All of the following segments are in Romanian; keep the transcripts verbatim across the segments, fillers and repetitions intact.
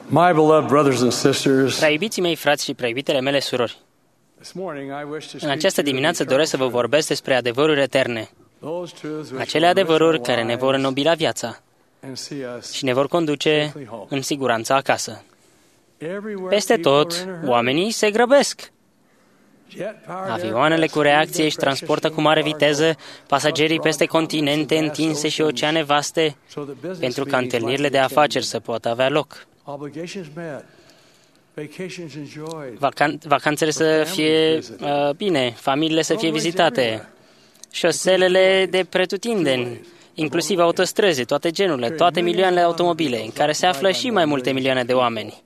My beloved brothers and sisters, Prea iubiții mei frați și prea iubitele mele surori, this morning I wish to în speak această to you dimineață of doresc să eternal vă vorbesc despre adevăruri eterne, those truths which acele will enrich adevăruri our care ne vor lives înnobila viața and see us și ne vor conduce safely home. în siguranță acasă. Everywhere Peste people are tot, in a hurry. oamenii se grăbesc. Jet-powered Avioanele aircraft cu reacție speed își their transportă precious cu mare cargo viteză pasagerii across peste broad continents continente and vast întinse și oceans oceane vaste, so that business pentru ca meetings întâlnirile might de be afaceri attended, să poată avea loc, obligations met, vacations enjoyed, vacan- vacanțele să fie uh, bine, familiile să fie vizitate, șoselele de pretutindeni, inclusiv autostrăzi, toate genurile, toate milioanele de automobile, în care se află și mai multe milioane de oameni,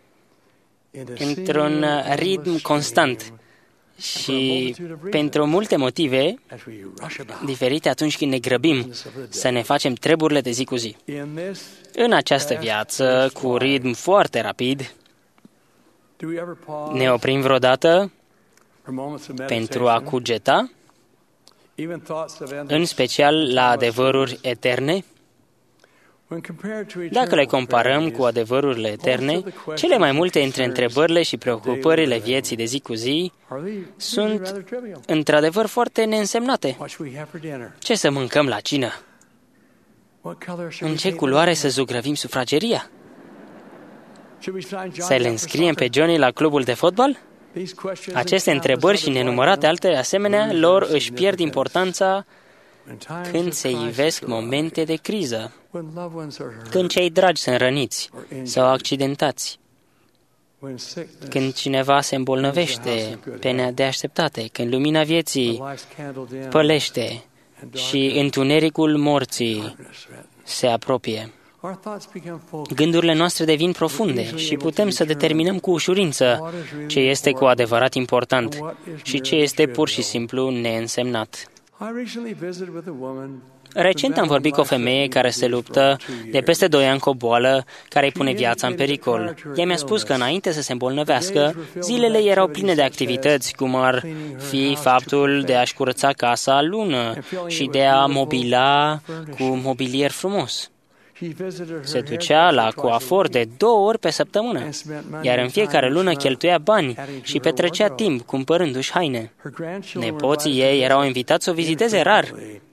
într-un uh, ritm constant. Și pentru multe motive as we rush about. diferite, atunci când ne grăbim să ne facem treburile de zi cu zi. In this, În această viață, cu ritm foarte rapid, do we ever pause ne oprim vreodată for moments of pentru a meditation, cugeta, even thoughts of endless, în special la adevăruri eterne? when compared to Dacă le eternal comparăm verities, cu adevărurile eterne, cele mai multe dintre întrebările și preocupările vieții de zi cu zi are they really sunt rather trivial? într-adevăr foarte neînsemnate. What should we have for dinner? Ce să mâncăm la cină? What color should În we ce paint culoare the să zugrăvim sufrageria? Should we sign John Să le up for înscriem pe soccer? Johnny la clubul de fotbal? These questions Aceste and countless întrebări și others nenumărate like them alte asemenea lose lor their își pierd significance importanța when times când of se crisis ivesc arise, momente de criză, when loved ones are hurt, când cei dragi sunt răniți sau accidentați, when sickness, când cineva se îmbolnăvește pe neașteptate, când lumina vieții life's candle dim, pălește and și întunericul morții darkness threatens. se apropie. Our thoughts become focused. Gândurile noastre devin profunde și putem să determinăm cu ușurință ce este cu adevărat important și ce este pur și simplu neînsemnat. I recently visited with a woman Recent am vorbit cu o femeie care se luptă de peste doi ani cu o boală care îi pune viața în pericol. Ea mi-a spus că înainte să se îmbolnăvească, zilele erau pline de activități, cum ar fi faptul de a-și curăța casa lună și de a mobila cu mobilier frumos. Se ducea la coafor de două ori pe săptămână, iar în fiecare lună cheltuia bani și petrecea timp cumpărându-și haine. Nepoții ei erau invitați să o viziteze rar,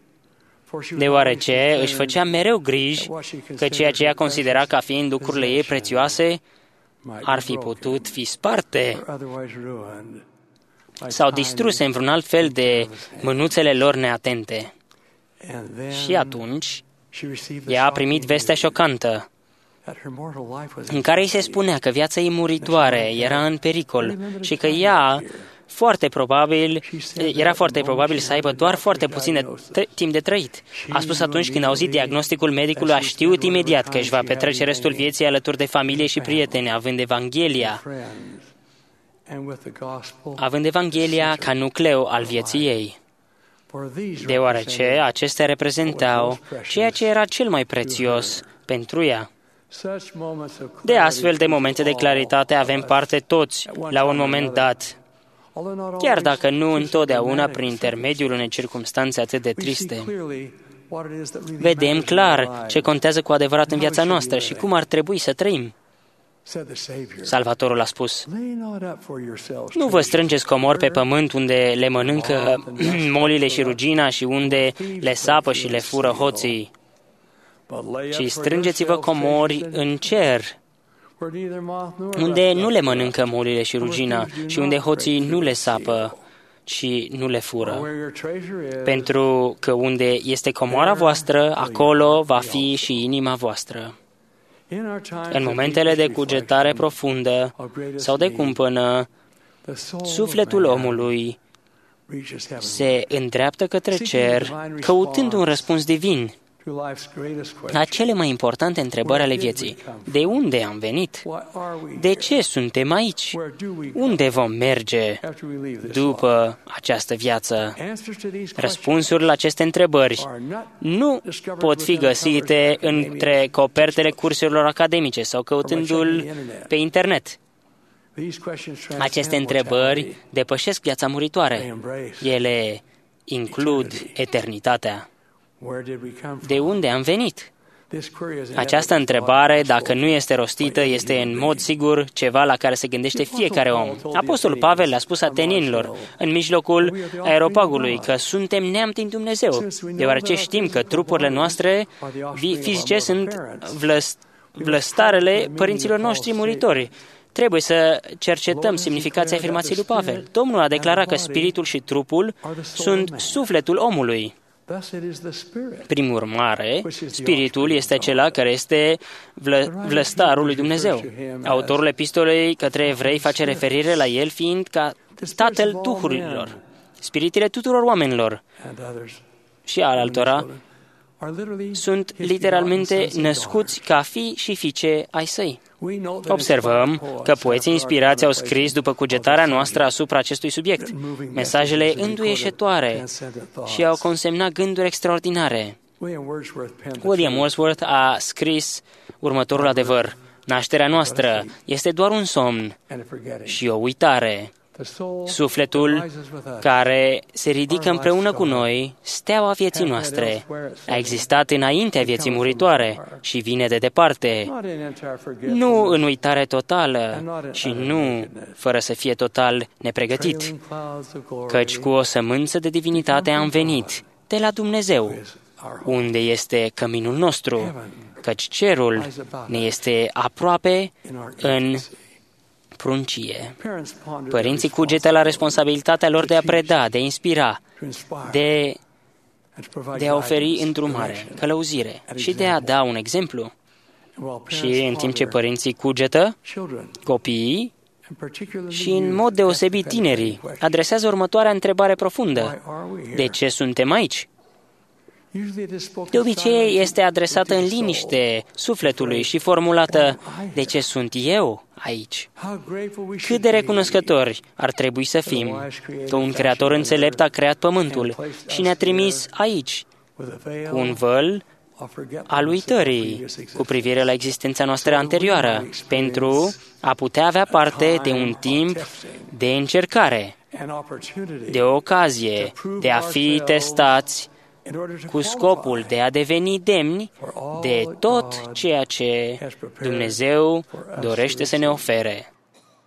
deoarece își făcea mereu griji că ceea ce ea considera ca fiind lucrurile ei prețioase ar fi putut fi sparte sau distruse în vreun alt fel de mânuțele lor neatente. Și atunci, ea a primit vestea șocantă, în care îi se spunea că viața ei muritoare era în pericol și că ea foarte probabil, era foarte probabil să aibă doar foarte puțin de t- timp de trăit. A spus atunci când a auzit diagnosticul medicului, a știut imediat că își va petrece restul vieții alături de familie și prieteni, având Evanghelia, având Evanghelia ca nucleu al vieții ei, deoarece acestea reprezentau ceea ce era cel mai prețios pentru ea. De astfel de momente de claritate avem parte toți la un moment dat, chiar dacă nu întotdeauna prin intermediul unei circumstanțe atât de triste. Vedem clar ce contează cu adevărat în viața noastră și cum ar trebui să trăim. Salvatorul a spus: nu vă strângeți comori pe pământ unde le mănâncă molile și rugina și unde le sapă și le fură hoții, ci strângeți-vă comori în cer, unde nu le mănâncă molile și rugina și unde hoții nu le sapă și nu le fură. Pentru că unde este comoara voastră, acolo va fi și inima voastră. În momentele de cugetare profundă sau de cumpănă, sufletul omului se îndreaptă către cer, căutând un răspuns divin la cele mai importante întrebări ale vieții. De unde am venit? De ce suntem aici? Unde vom merge după această viață? Răspunsurile la aceste întrebări nu pot fi găsite între copertele cursurilor academice sau căutându-l pe internet. Aceste întrebări depășesc viața muritoare. Ele includ eternitatea. De unde am venit? Această întrebare, dacă nu este rostită, este în mod sigur ceva la care se gândește fiecare om. Apostolul Pavel le-a spus atenienilor, în mijlocul aeropagului, că suntem neam din Dumnezeu, deoarece știm că trupurile noastre fizice sunt vlăst, vlăstarele părinților noștri muritori. Trebuie să cercetăm semnificația afirmației lui Pavel. Domnul a declarat că spiritul și trupul sunt sufletul omului. Prin urmare, spiritul este acela care este vlă, vlăstarul lui Dumnezeu. Autorul epistolei către evrei face referire la el fiind ca tatăl duhurilor, spiritele tuturor oamenilor și al altora sunt literalmente născuți ca fii și fiice ai săi. Observăm că poeții inspirați au scris după cugetarea noastră asupra acestui subiect, mesajele înduieșătoare și au consemnat gânduri extraordinare. William Wordsworth a scris următorul adevăr: nașterea noastră este doar un somn și o uitare. Sufletul care se ridică împreună cu noi, steaua vieții noastre, a existat înaintea vieții muritoare și vine de departe, nu în uitare totală și nu fără să fie total nepregătit, căci cu o sămânță de divinitate am venit de la Dumnezeu, unde este căminul nostru, căci cerul ne este aproape în pruncie. Părinții cugetă la responsabilitatea lor de a preda, de a inspira, de, de a oferi îndrumare, călăuzire și de a da un exemplu. Și în timp ce părinții cugetă, copiii și în mod deosebit tinerii adresează următoarea întrebare profundă: de ce suntem aici? De obicei este adresată în liniște sufletului și formulată: de ce sunt eu aici? Cât de recunoscători ar trebui să fim că un creator înțelept a creat pământul și ne-a trimis aici cu un văl al uitării cu privire la existența noastră anterioară, pentru a putea avea parte de un timp de încercare, de o ocazie de a fi testați cu scopul de a deveni demni de tot ceea ce Dumnezeu dorește să ne ofere.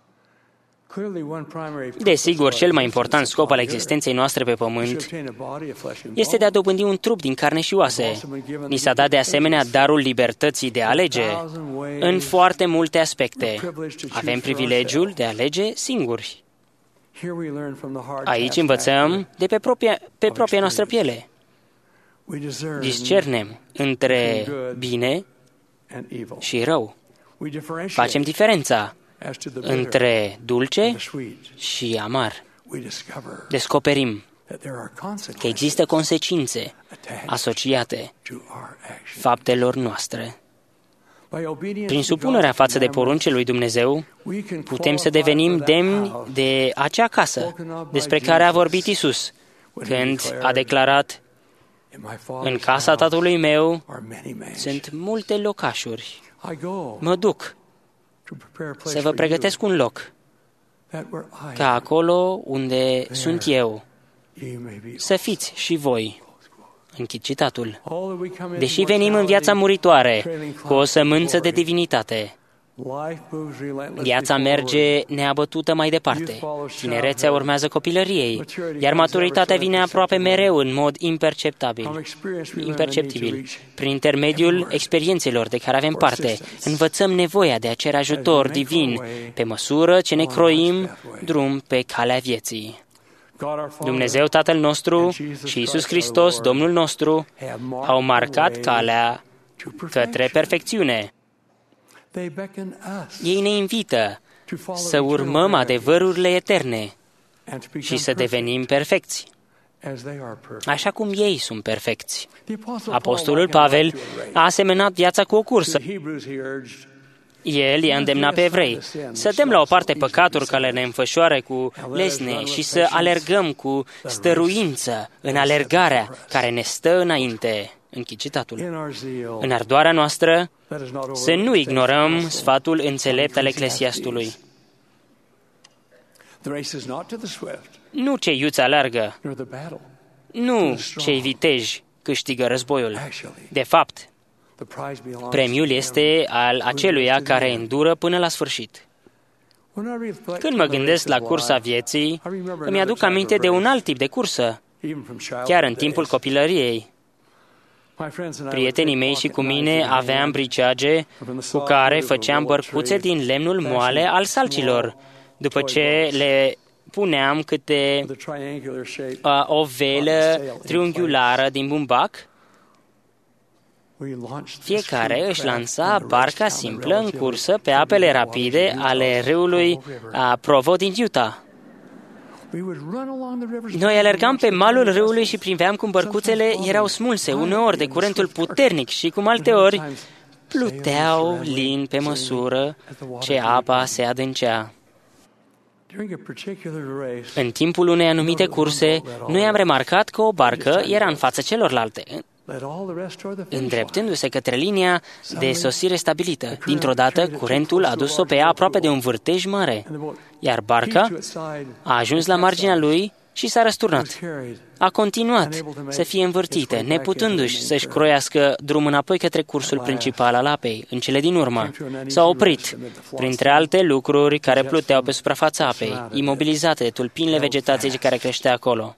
Desigur, cel mai important scop al existenței noastre pe pământ este de a dobândi un trup din carne și oase. Ni s-a dat de asemenea darul libertății de a alege în foarte multe aspecte. Avem privilegiul de a alege singuri. Aici învățăm de pe propria, pe propria noastră piele. Discernem între bine și rău. Facem diferența între dulce și amar. Descoperim că există consecințe asociate faptelor noastre. Prin supunerea față de poruncile lui Dumnezeu, putem să devenim demni de acea casă despre care a vorbit Iisus, când a declarat: în casa Tatălui meu sunt multe locașuri. Mă duc să vă pregătesc un loc, ca acolo unde sunt eu, să fiți și voi. Închid citatul. Deși venim în viața muritoare cu o sămânță de divinitate, viața merge neabătută mai departe. Tinerețea urmează copilăriei, iar maturitatea vine aproape mereu în mod imperceptibil. imperceptibil. Prin intermediul experiențelor de care avem parte, învățăm nevoia de a cere ajutor divin pe măsură ce ne croim drum pe calea vieții. Dumnezeu Tatăl nostru și Iisus Hristos, Domnul nostru, au marcat calea către perfecțiune. Ei ne invită să urmăm adevărurile eterne și să devenim perfecți, așa cum ei sunt perfecți. Apostolul Pavel a asemănat viața cu o cursă. El i-a îndemnat pe evrei să dăm la o parte păcatul care ne înfășoară cu lesne și să alergăm cu stăruință în alergarea care ne stă înainte. Închid citatul. În ardoarea noastră, să nu ignorăm sfatul înțelept al Eclesiastului. Nu cei iuți alergă, nu cei viteji câștigă războiul. De fapt, Premiul este al aceluia care îndură până la sfârșit. Când mă gândesc la cursa vieții, îmi aduc aminte de un alt tip de cursă, chiar în timpul copilăriei. Prietenii mei și cu mine aveam briceage cu care făceam bărcuțe din lemnul moale al salcilor, după ce le puneam câte uh, o velă triunghiulară din bumbac. Fiecare își lansa barca simplă în cursă pe apele rapide ale râului uh, Provo din Utah. Noi alergam pe malul râului și priveam cum bărcuțele erau smulse, uneori de curentul puternic și cum alteori pluteau lin pe măsură ce apa se adâncea. În timpul unei anumite curse, noi am remarcat că o barcă era în fața celorlalte, îndreptându-se către linia de sosire stabilită. Dintr-o dată, curentul a dus-o pe ea aproape de un vârtej mare, iar barca a ajuns la marginea lui și s-a răsturnat. A continuat să fie învârtită, neputându-și să-și croiască drum înapoi către cursul principal al apei. În cele din urmă, s-a oprit, printre alte lucruri care pluteau pe suprafața apei, imobilizate de tulpinile vegetației care creștea acolo.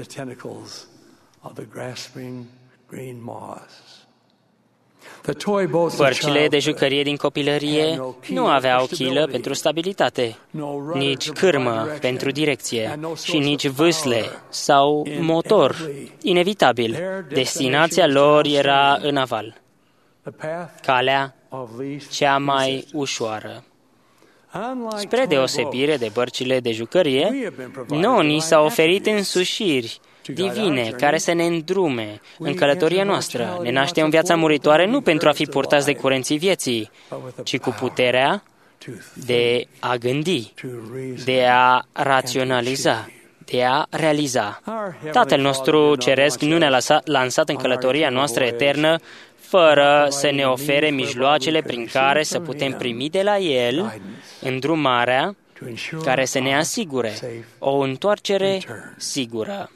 Bărcile de jucărie din copilărie nu aveau chilă pentru stabilitate, nici cârmă pentru direcție și nici vâsle sau motor. Inevitabil, destinația lor era în aval, calea cea mai ușoară. Spre deosebire de bărcile de jucărie, nouă ni s-au oferit însușiri divine care să ne îndrume în călătoria noastră. Ne naștem în viața muritoare nu pentru a fi purtați de curenții vieții, ci cu puterea de a gândi, de a raționaliza, de a realiza. Tatăl nostru ceresc nu ne-a lansat în călătoria noastră eternă fără să ne ofere mijloacele prin care să putem primi de la El îndrumarea care să ne asigure o întoarcere sigură.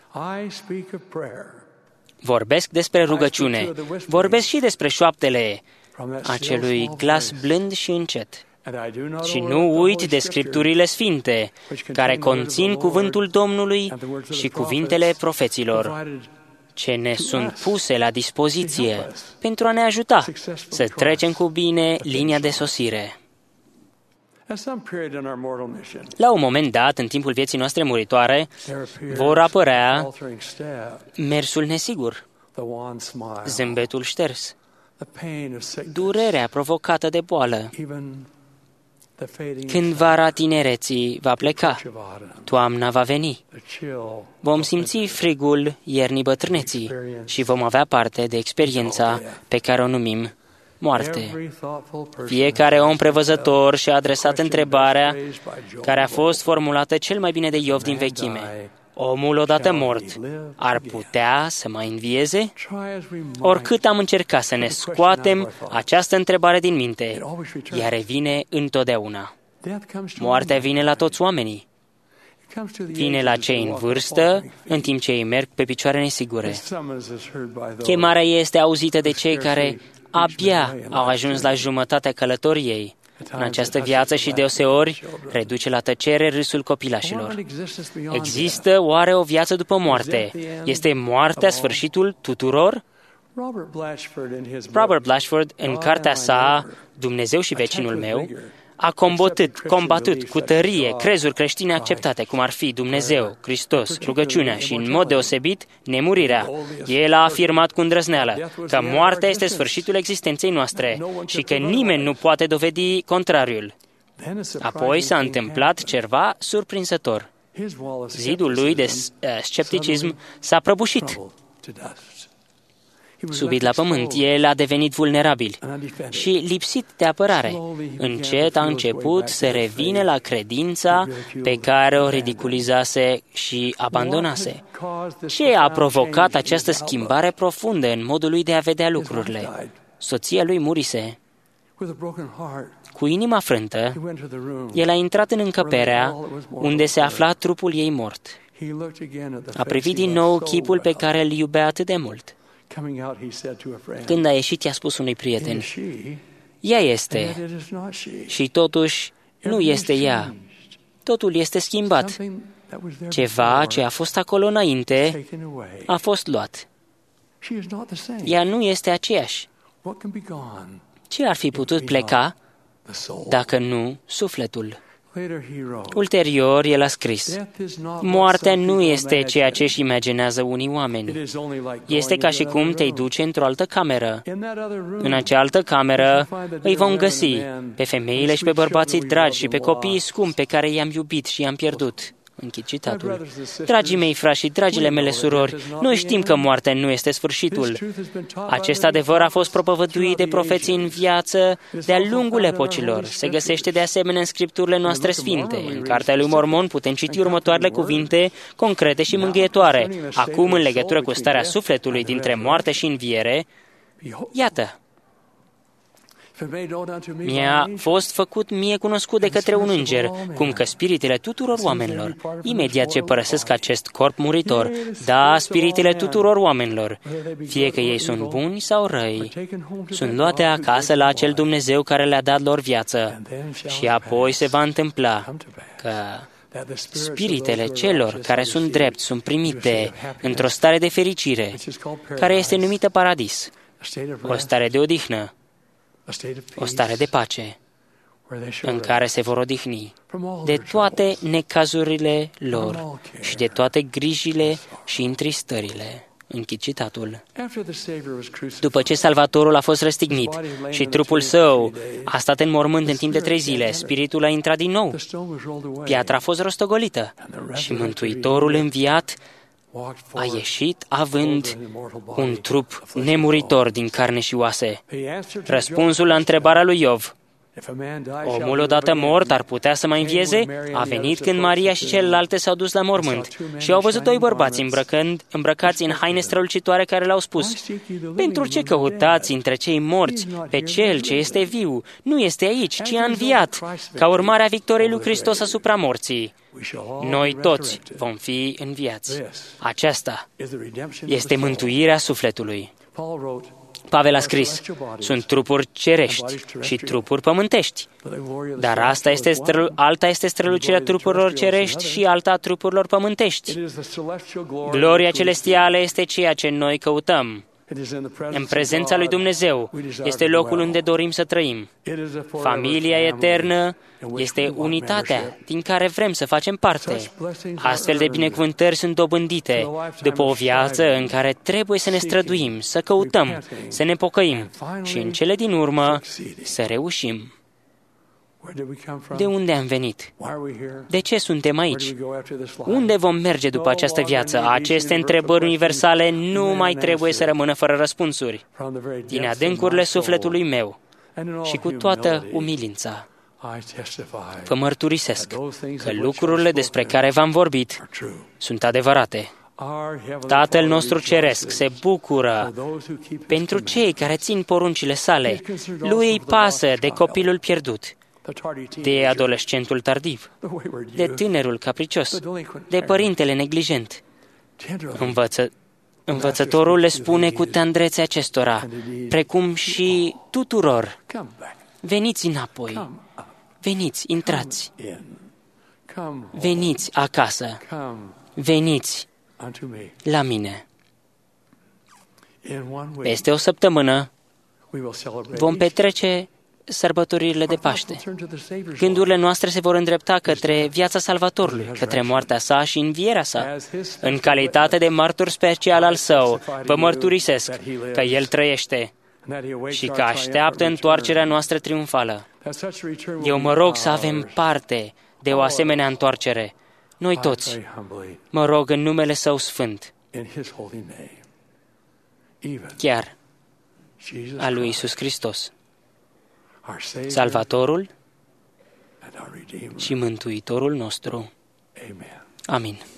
Vorbesc despre rugăciune, vorbesc și despre șoaptele acelui glas blând și încet. Și nu uit de Scripturile Sfinte, care conțin cuvântul Domnului și cuvintele profeților, ce ne sunt puse la dispoziție pentru a ne ajuta să trecem cu bine linia de sosire. La un moment dat, în timpul vieții noastre muritoare, vor apărea mersul nesigur, zâmbetul șters, durerea provocată de boală. Când vara tinereții va pleca, toamna va veni. Vom simți frigul iernii bătrâneții și vom avea parte de experiența pe care o numim moarte. Fiecare om prevăzător și-a adresat întrebarea care a fost formulată cel mai bine de Iov din vechime. Omul odată mort ar putea să mai învieze? Oricât am încercat să ne scoatem această întrebare din minte, ea revine întotdeauna. Moartea vine la toți oamenii. Vine la cei în vârstă, în timp ce ei merg pe picioare nesigure. Chemarea ei este auzită de cei care abia au ajuns la jumătatea călătoriei în această viață și deoseori reduce la tăcere râsul copilașilor. Există oare o viață după moarte? Este moartea sfârșitul tuturor? Robert Blatchford, în cartea sa Dumnezeu și vecinul meu, a combatut, combatut cu tărie crezuri creștine acceptate, cum ar fi Dumnezeu, Hristos, rugăciunea și, în mod deosebit, nemurirea. El a afirmat cu îndrăzneală că moartea este sfârșitul existenței noastre și că nimeni nu poate dovedi contrariul. Apoi s-a întâmplat ceva surprinzător. Zidul lui de scepticism s-a prăbușit. Subit la pământ, el a devenit vulnerabil și lipsit de apărare. Încet a început să revină la credința pe care o ridiculizase și abandonase. Ce a provocat această schimbare profundă în modul lui de a vedea lucrurile? Soția lui murise. Cu inima frântă, el a intrat în încăperea unde se afla trupul ei mort. A privit din nou chipul pe care îl iubea atât de mult. Coming out, he said to a friend, Când a ieșit, i-a spus unui "It prieten, is she, ea and este, yet it is not she." și totuși nu Everything's este ea. changed. Totul este schimbat. Something that was there Ceva before ce a fost acolo înainte taken away. a fost luat. She is not the same. Ea nu este aceeași. What can be gone? Ce ar fi putut pleca The soul. dacă nu sufletul? Later he wrote, Ulterior, el a scris, "Death is not what moartea some nu people este ceea ce imagine. își imaginează unii It oameni. is only like Este going ca into și cum another te-ai room. duce într-o altă cameră. In that other room, În acea altă cameră îi vom găsi pe femeile și pe bărbații dragi și pe copiii scumpi pe care i-am iubit și i-am pierdut. Închid citatul. Dragii mei frați și dragile mele surori, noi știm că moartea nu este sfârșitul. Acest adevăr a fost propovăduit de profeții în viață de-a lungul epocilor. Se găsește de asemenea în scripturile noastre sfinte. În Cartea lui Mormon putem citi următoarele cuvinte concrete și mângâietoare. Acum, în legătură cu starea sufletului dintre moarte și înviere, iată, mi-a fost făcut mie cunoscut de către un înger, cum că spiritele tuturor oamenilor, imediat ce părăsesc acest corp muritor, da, spiritele tuturor oamenilor, fie că ei sunt buni sau răi, sunt luate acasă la acel Dumnezeu care le-a dat lor viață. Și apoi se va întâmpla că spiritele celor care sunt drepți sunt primite într-o stare de fericire, care este numită paradis, o stare de odihnă, o stare de pace, în care se vor odihni de toate necazurile lor și de toate grijile și întristările. Închid citatul. După ce Salvatorul a fost răstignit și trupul său a stat în mormânt în timp de trei zile, spiritul a intrat din nou. Piatra a fost rostogolită și Mântuitorul înviat a ieșit având un trup nemuritor din carne și oase. Răspunsul la întrebarea lui Iov, omul odată mort ar putea să mai învieze? A venit când Maria și celelalte s-au dus la mormânt și au văzut doi bărbați îmbrăcând, îmbrăcați în haine strălucitoare care le-au spus, pentru ce căutați între cei morți pe cel ce este viu? Nu este aici, ci a înviat, ca urmare a victoriei lui Hristos asupra morții. Noi toți vom fi înviați. Aceasta este mântuirea sufletului. Pavel a scris, sunt trupuri cerești și trupuri pământești, dar asta este strălu- alta este strălucirea trupurilor cerești și alta a trupurilor pământești. Gloria celestială este ceea ce noi căutăm. În prezența lui Dumnezeu este locul unde dorim să trăim. Familia eternă este unitatea din care vrem să facem parte. Astfel de binecuvântări sunt dobândite după o viață în care trebuie să ne străduim, să căutăm, să ne pocăim și în cele din urmă să reușim. De unde am venit? De ce suntem aici? Unde vom merge după această viață? Aceste întrebări universale nu mai trebuie să rămână fără răspunsuri. Din adâncurile sufletului meu și cu toată umilința, vă mărturisesc că lucrurile despre care v-am vorbit sunt adevărate. Tatăl nostru ceresc se bucură pentru cei care țin poruncile sale. Lui îi pasă de copilul pierdut, de adolescentul tardiv, de tânărul capricios, de părintele neglijent. Învăță, învățătorul le spune cu tandrețe acestora, precum și tuturor, veniți înapoi, veniți, intrați, veniți acasă, veniți la mine. Peste o săptămână vom petrece sărbătoririle de Paște. Gândurile noastre se vor îndrepta către viața Salvatorului, către moartea sa și învierea sa. În calitate de martor special al său, vă mărturisesc că El trăiește și că așteaptă întoarcerea noastră triumfală. Eu mă rog să avem parte de o asemenea întoarcere. Noi toți, mă rog în numele Său Sfânt, chiar a lui Iisus Hristos, Salvatorul și Mântuitorul nostru. Amin.